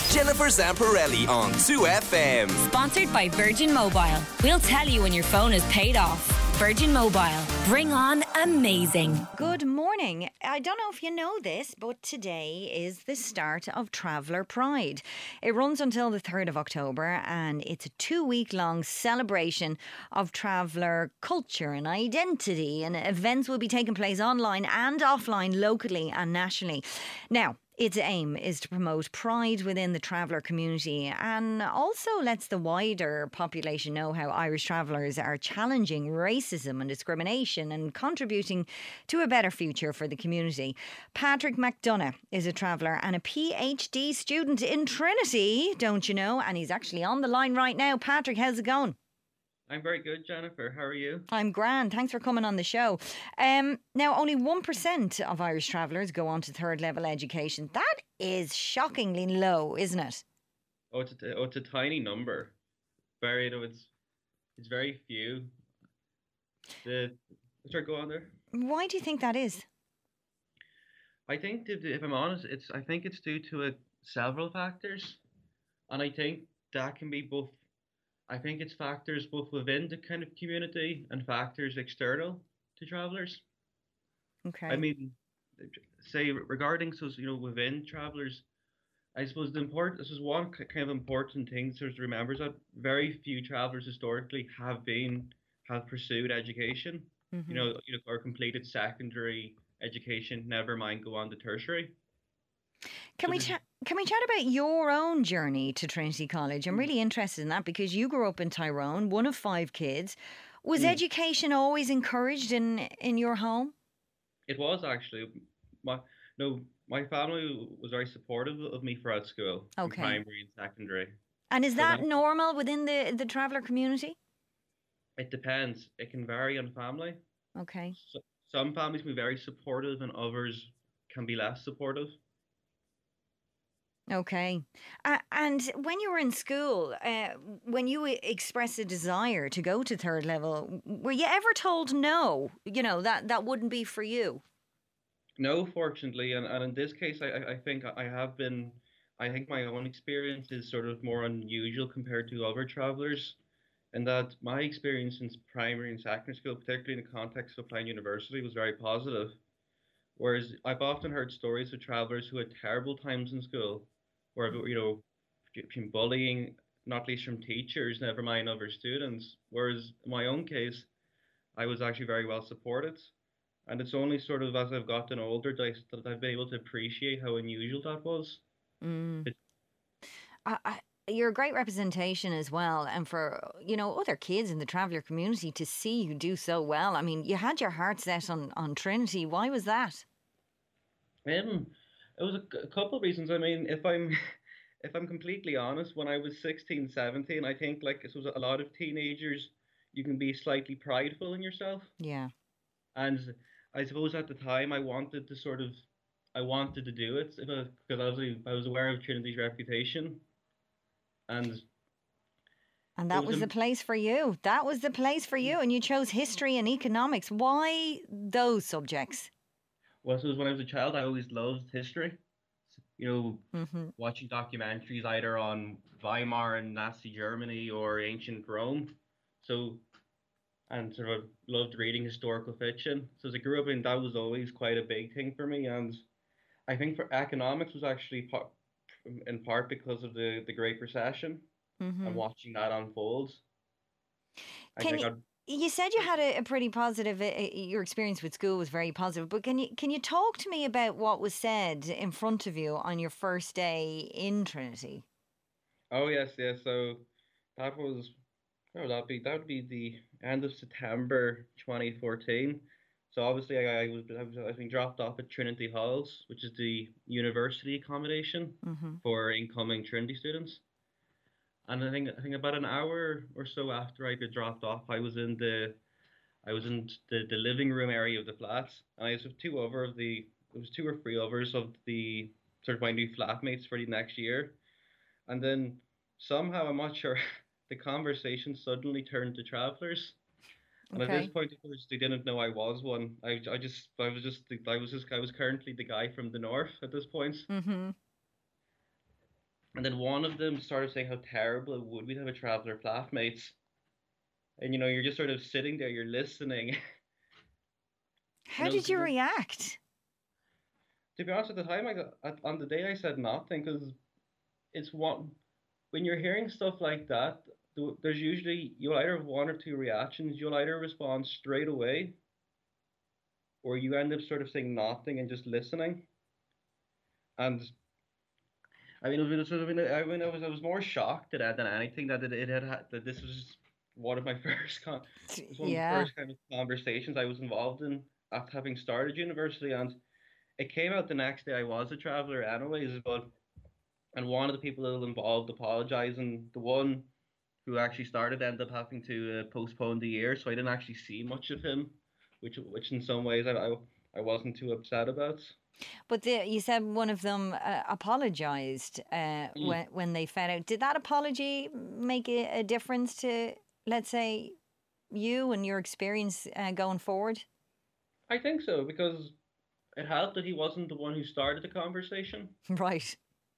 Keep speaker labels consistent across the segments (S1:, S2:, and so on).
S1: Jennifer Zamparelli on 2FM.
S2: Sponsored by Virgin Mobile. We'll tell you when your phone is paid off. Virgin Mobile. Bring on amazing.
S3: Good morning. I don't know if you know this, but today is the start of Traveller Pride. It runs until the 3rd of October and it's a 2-week-long celebration of traveller culture and identity, and events will be taking place online and offline, locally and nationally. Now, its aim is to promote pride within the traveller community and also lets the wider population know how Irish travellers are challenging racism and discrimination and contributing to a better future for the community. Patrick McDonough is a traveller and a PhD student in Trinity, don't you know? And he's actually on the line right now. Patrick, how's it going?
S4: I'm very good, Jennifer. How are you?
S3: I'm grand. Thanks for coming on the show. Now, only 1% of Irish travellers go on to third level education. That is shockingly low, isn't it?
S4: It's a tiny number. It's very few. Sorry, go on there.
S3: Why do you think that is?
S4: I think, if I'm honest, I think it's due to several factors, and I think that can be both. I think it's factors both within the kind of community and factors external to travellers.
S3: Okay.
S4: I mean, say regarding within travellers, I suppose this is one kind of important thing to remember, is that very few travellers historically have pursued education.
S3: Mm-hmm.
S4: Or completed secondary education. Never mind go on to tertiary.
S3: Can we chat about your own journey to Trinity College? I'm really interested in that because you grew up in Tyrone, one of 5 kids. Was education always encouraged in your home?
S4: It was actually. My family was very supportive of me throughout school,
S3: okay,
S4: primary and secondary.
S3: And is that normal within the traveller community?
S4: It depends. It can vary on family.
S3: Okay.
S4: Some families can be very supportive and others can be less supportive.
S3: Okay. And when you were in school, when you expressed a desire to go to third level, were you ever told no, that wouldn't be for you?
S4: No, fortunately. And in this case, I think I think my own experience is sort of more unusual compared to other travellers, in that my experience in primary and secondary school, particularly in the context of applying university, was very positive. Whereas I've often heard stories of travellers who had terrible times in school, where between bullying, not least from teachers, never mind other students. Whereas in my own case, I was actually very well supported, and it's only sort of as I've gotten older that I've been able to appreciate how unusual that was.
S3: You're a great representation as well, and for other kids in the traveller community to see you do so well. I mean, you had your heart set on Trinity. Why was that?
S4: It was a couple of reasons. I mean, if I'm completely honest, when I was 16, 17, I think it was a lot of teenagers, you can be slightly prideful in yourself.
S3: Yeah.
S4: And I suppose at the time I wanted to do it because I was aware of Trinity's reputation. And
S3: that was the place for you. That was the place for you. And you chose history and economics. Why those subjects?
S4: Well, so when I was a child, I always loved history. Watching documentaries either on Weimar and Nazi Germany or ancient Rome. And sort of loved reading historical fiction. So as I grew up that was always quite a big thing for me. And I think for economics was actually in part because of the Great Recession and watching that unfold.
S3: You said you had a pretty positive, your experience with school was very positive, but can you talk to me about what was said in front of you on your first day in Trinity?
S4: Oh, yes. So that would be the end of September 2014. So obviously I was being dropped off at Trinity Halls, which is the university accommodation for incoming Trinity students. And I think about an hour or so after I got dropped off, I was in the living room area of the flat, and I was with 2 or 3 others of the sort of my new flatmates for the next year. And then somehow, I'm not sure, the conversation suddenly turned to travellers. And at this point, of course, they didn't know I was one. I was currently the guy from the north at this point. And then one of them started saying how terrible it would be to have a traveller flatmates. And you're just sort of sitting there, you're listening.
S3: How did you react?
S4: To be honest, at the time, on the day I said nothing because it's one when you're hearing stuff like that, there's usually you'll either have one or two reactions. You'll either respond straight away, or you end up sort of saying nothing and just listening. And I mean, it was sort of, I was more shocked at that than anything that that this was one of my it was one of the
S3: Yeah.
S4: first kind of conversations I was involved in after having started university, and it came out the next day I was a traveller anyways, but and one of the people that was involved apologized, and the one who actually started ended up having to postpone the year, so I didn't actually see much of him, which in some ways I wasn't too upset about.
S3: But you said one of them apologised
S4: Mm.
S3: when they found out. Did that apology make a difference to, let's say, you and your experience going forward?
S4: I think so because it helped that he wasn't the one who started the conversation.
S3: Right.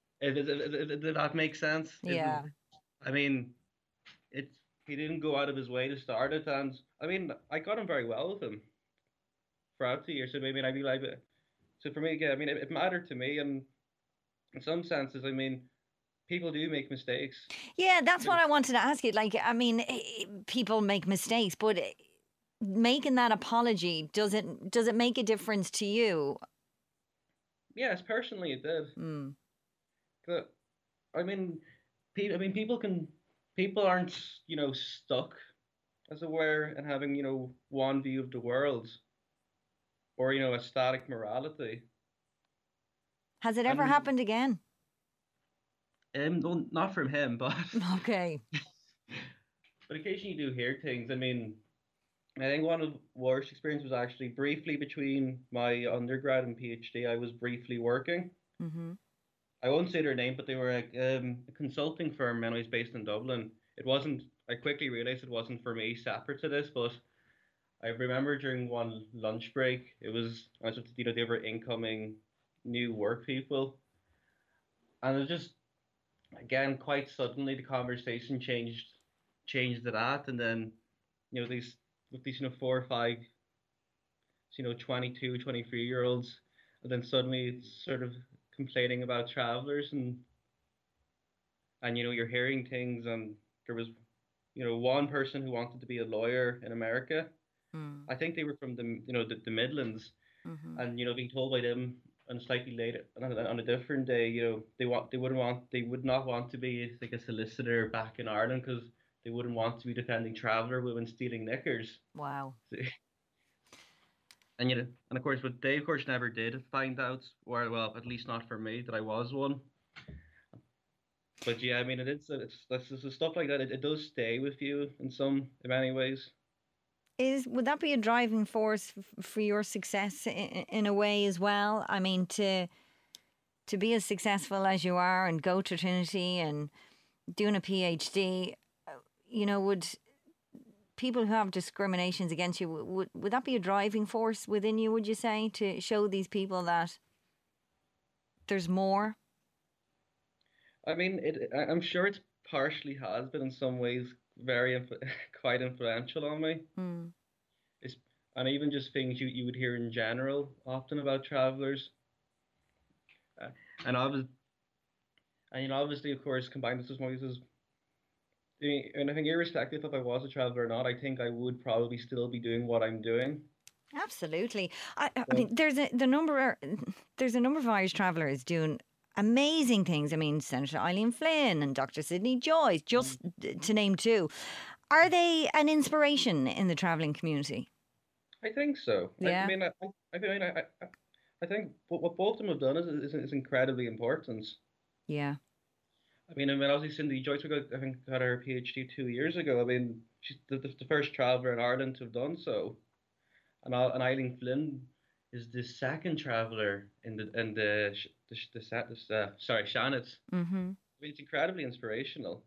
S4: Did that make sense?
S3: Yeah.
S4: I mean, it's he didn't go out of his way to start it, and I mean, I got on very well with him throughout the year. So I mean, I be like, so for me, yeah, I mean, it mattered to me, and in some senses, I mean, people do make mistakes.
S3: Yeah, that's
S4: You know,
S3: what I wanted to ask you. Like, I mean, people make mistakes, but making that apology, does it make a difference to you?
S4: yes, personally, it did.
S3: Mm.
S4: 'Cause, I mean, people aren't stuck as it were and having one view of the world or a static morality.
S3: Has it ever
S4: And
S3: happened again?
S4: well, not from him, but
S3: Okay.
S4: but occasionally you do hear things. I mean, I think one of the worst experiences was actually briefly between my undergrad and PhD. I was briefly working.
S3: Mm-hmm.
S4: I won't say their name, but they were a consulting firm, and I was based in Dublin. It wasn't. I quickly realized it wasn't for me, separate to this, but I remember during one lunch break, it was I was they were incoming new work people, and it was just again quite suddenly the conversation changed to that, and then these with these 4 or 5 22, 23 year olds, and then suddenly it's sort of complaining about travelers, and you're hearing things, and there was one person who wanted to be a lawyer in America.
S3: Mm.
S4: I think they were from the Midlands,
S3: Mm-hmm.
S4: and being told by them on slightly later on a different day, they would not want to be like a solicitor back in Ireland because they wouldn't want to be defending traveller women stealing knickers.
S3: Wow.
S4: And of course, what they of course never did find out, or well, at least not for me, that I was one. But yeah, I mean, it's stuff like that. It does stay with you in many ways.
S3: Would that be a driving force for your success in a way as well? I mean, to be as successful as you are and go to Trinity and doing a PhD, would people who have discriminations against you, would that be a driving force within you, would you say, to show these people that there's more?
S4: I mean, I'm sure it's partially has been in some ways quite influential on me.
S3: Mm.
S4: It's, and even just things you would hear in general often about travelers. Uh, and obviously, of course, combined with this is, and I think irrespective if I was a traveler or not, I think I would probably still be doing what I'm doing.
S3: Absolutely. I
S4: So,
S3: mean, there's a number of Irish travellers doing amazing things. I mean, Senator Eileen Flynn and Dr. Sidney Joyce, just to name two. Are they an inspiration in the travelling community?
S4: I think so. I
S3: Yeah.
S4: mean, I think what both of them have done is incredibly important.
S3: Yeah.
S4: I mean, obviously Cindy Joyce, I think, got her PhD 2 years ago. I mean, she's the first traveller in Ireland to have done so, and Eileen Flynn is the second traveller sorry, Shannon.
S3: Mm-hmm.
S4: I mean, it's incredibly inspirational.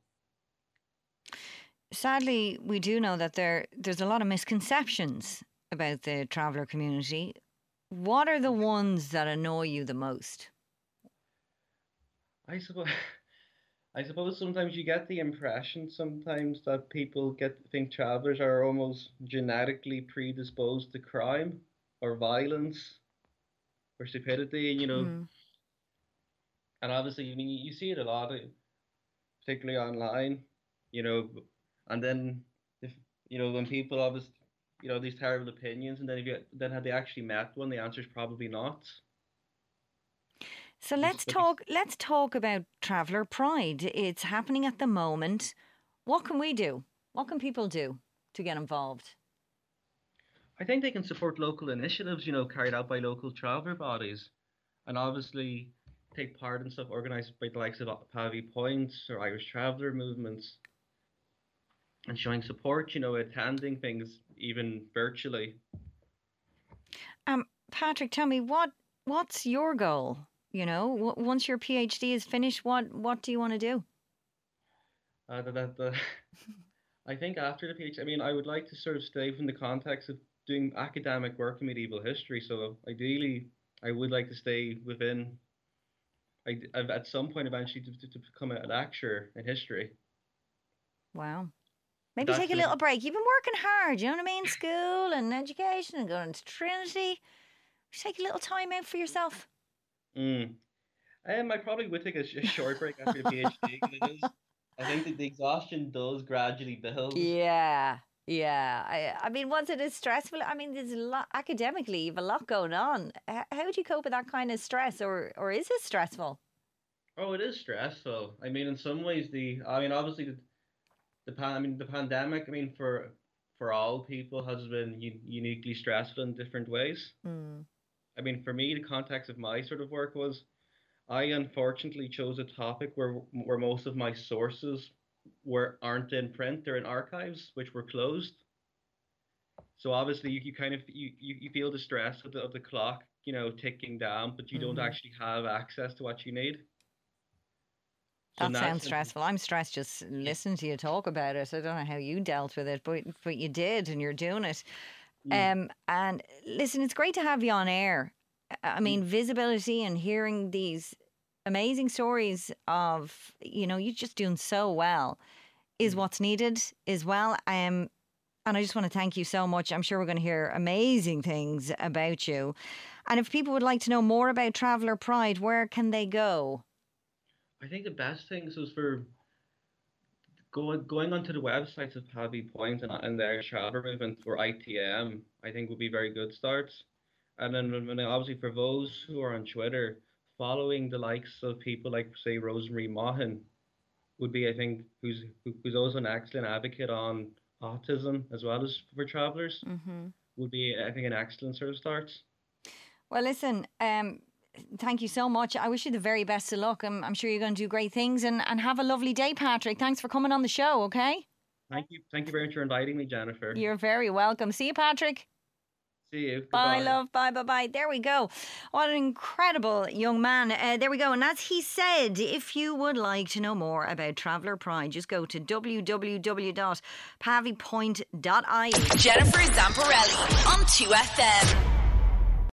S3: Sadly, we do know that there's a lot of misconceptions about the traveller community. What are the ones that annoy you the most?
S4: I suppose I suppose sometimes you get the impression sometimes that people think travelers are almost genetically predisposed to crime or violence or stupidity,
S3: Mm.
S4: and obviously, I mean, you see it a lot, particularly online, you know, and then if when people obviously these terrible opinions, and then if you then had they actually met one, the answer is probably not.
S3: So
S4: Have you,
S3: let's
S4: have you,
S3: talk. Let's talk about Traveller Pride. It's happening at the moment. What can we do? What can people do to get involved?
S4: I think they can support local initiatives, carried out by local traveller bodies, and obviously take part in stuff organised by the likes of Pavy Points or Irish Traveller movements, and showing support, attending things even virtually.
S3: Patrick, tell me what's your goal? Once your PhD is finished, what do you want to do?
S4: I think after the PhD, I mean, I would like to sort of stay within the context of doing academic work in medieval history. So ideally, I would like to stay within. I've at some point eventually to become a lecturer in history.
S3: Wow. Maybe
S4: That's
S3: take a
S4: gonna
S3: little break. You've been working hard, you know what I mean? School and education and going to Trinity. Just take a little time out for yourself.
S4: I probably would take a short break after a PhD, because I think that the exhaustion does gradually build.
S3: Yeah. I mean, once it is stressful, I mean, there's a lot academically. You have a lot going on. How do you cope with that kind of stress, or is it stressful?
S4: Oh, it is stressful. I mean, in some ways, obviously the pandemic, I mean, for all people has been uniquely stressful in different ways.
S3: Mm.
S4: I mean, for me, the context of my sort of work was I unfortunately chose a topic where most of my sources aren't in print, they're in archives, which were closed. So obviously you kind of you feel the stress of the clock, ticking down, but you don't actually have access to what you need. So
S3: That sounds stressful. I'm stressed just listening to you talk about it. I don't know how you dealt with it, but you did, and you're doing it. And listen, it's great to have you on air. I mean, visibility and hearing these amazing stories of, you just doing so well is what's needed as well. And I just want to thank you so much. I'm sure we're going to hear amazing things about you. And if people would like to know more about Traveller Pride, where can they go?
S4: I think the best things was for going onto the websites of Pavy Point and their Traveller movement or ITM, I think would be very good starts. And then obviously for those who are on Twitter, following the likes of people like, say, Rosemary Maughan would be, I think, who's also an excellent advocate on autism as well as for travellers, would be, I think, an excellent sort of start. Well,
S3: listen, thank you so much. I wish you the very best of luck. I'm sure you're going to do great things, and have a lovely day, Patrick. Thanks for coming on the show, okay?
S4: Thank you very much for inviting me, Jennifer.
S3: You're very welcome. See you, Patrick.
S4: See you.
S3: Bye,
S4: Goodbye.
S3: love. Bye. There we go. What an incredible young man. There we go. And as he said, if you would like to know more about Traveller Pride, just go to www.pavypoint.ie.
S2: Jennifer Zamparelli on 2FM.